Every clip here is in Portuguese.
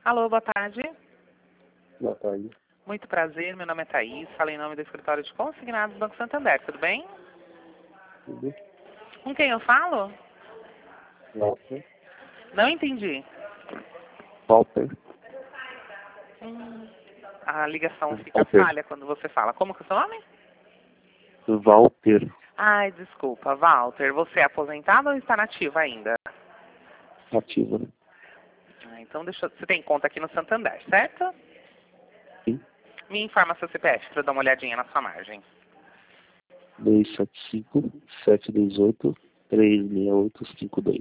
Alô, boa tarde. Boa tarde. Muito prazer, meu nome é Thaís, falo em nome do escritório de consignados do Banco Santander, tudo bem? Tudo? Com quem eu falo? Walter. Não entendi. Walter. A ligação fica Walter. falha quando você fala. Como que é o seu nome? Walter. Ai, desculpa, Walter, você é aposentado ou está nativo ainda? Ativa. Então você tem conta aqui no Santander, certo? Sim. Me informa seu CPF para eu dar uma olhadinha na sua margem. 275 718 36852.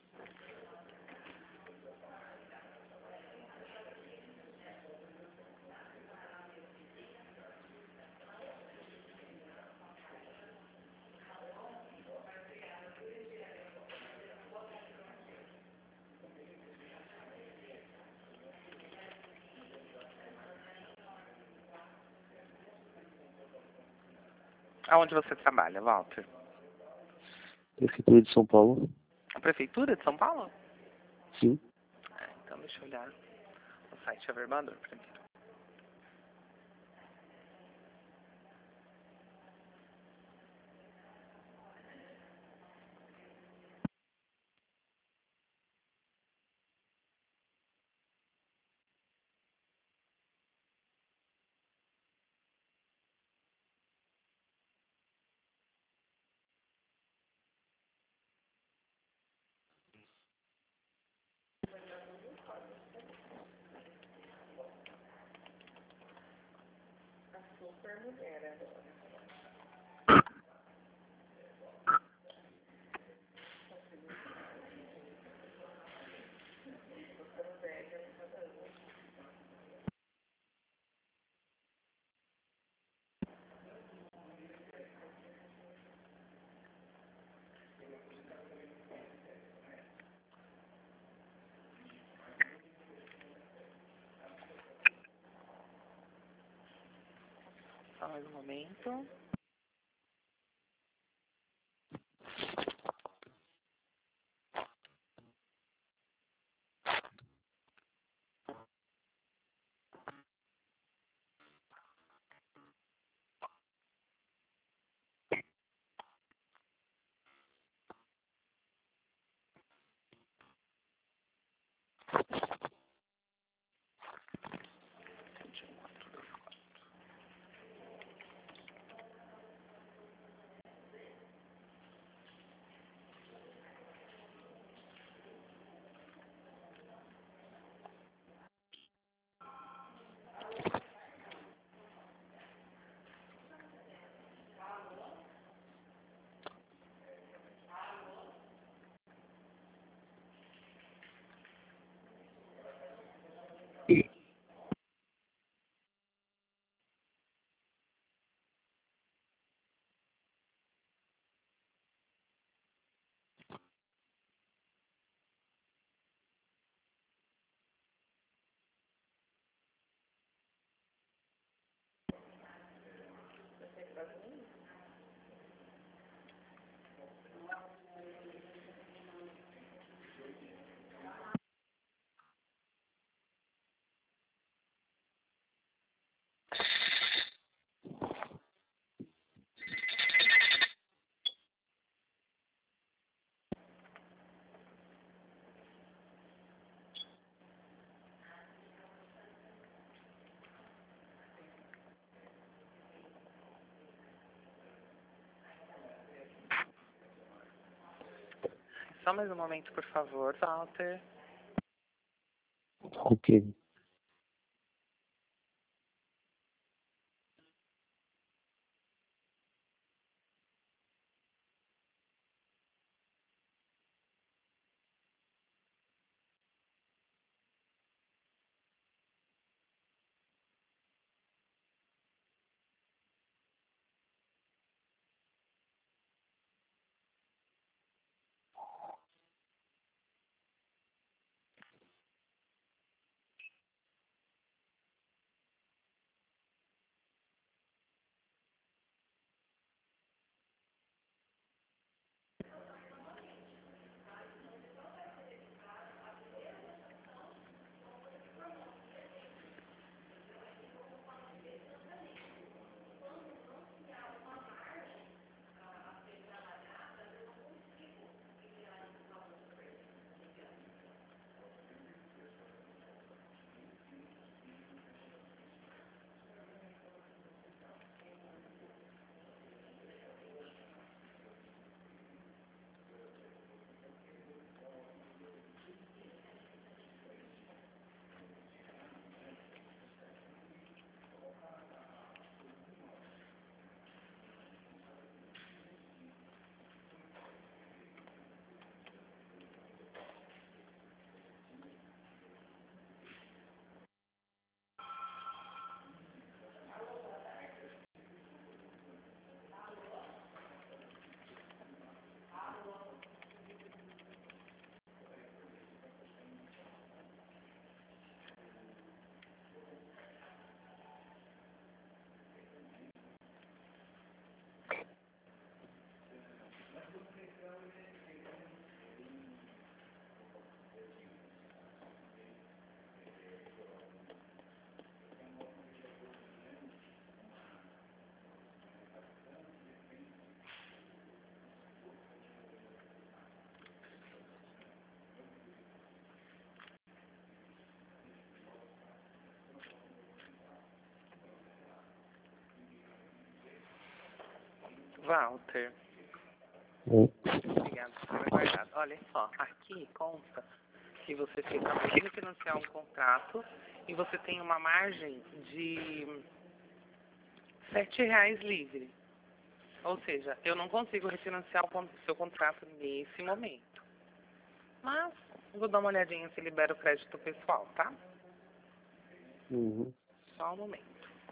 Aonde você trabalha, Walter? Prefeitura de São Paulo? A Prefeitura de São Paulo? Sim. Então deixa eu olhar o site Averbador primeiro. Só mais um momento. Só mais um momento, por favor, Walter. Ok. Walter, Oi. obrigado por ter aguardado. Olha só, aqui consta que você acabou de refinanciar um contrato e você tem uma margem de R$ 7 livre. Ou seja, eu não consigo refinanciar o seu contrato nesse momento. Mas vou dar uma olhadinha se libera o crédito pessoal, tá? Uhum. Só um momento.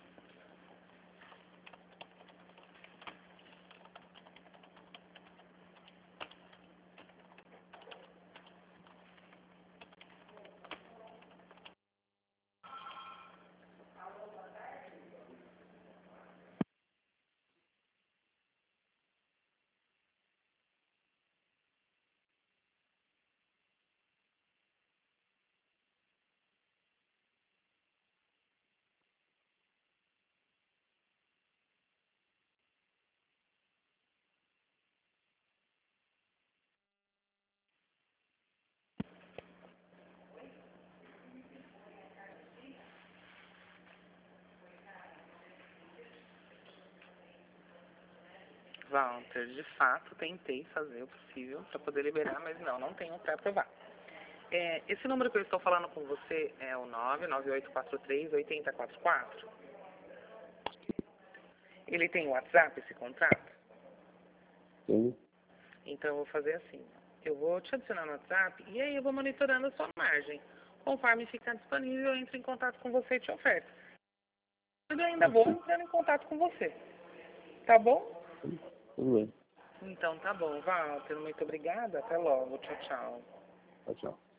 Walter, de fato, tentei fazer o possível para poder liberar, mas não tenho para aprovar. Esse número que eu estou falando com você é o 99843-8044? Ele tem WhatsApp, esse contrato? Sim. Então eu vou fazer assim. Eu vou te adicionar no WhatsApp e aí eu vou monitorando a sua margem. Conforme ficar disponível, eu entro em contato com você e te oferto. Eu ainda vou entrando em contato com você. Tá bom? Tudo bem. Então tá bom, Walter. Muito obrigada. Até logo. Tchau, tchau. Tchau, tchau.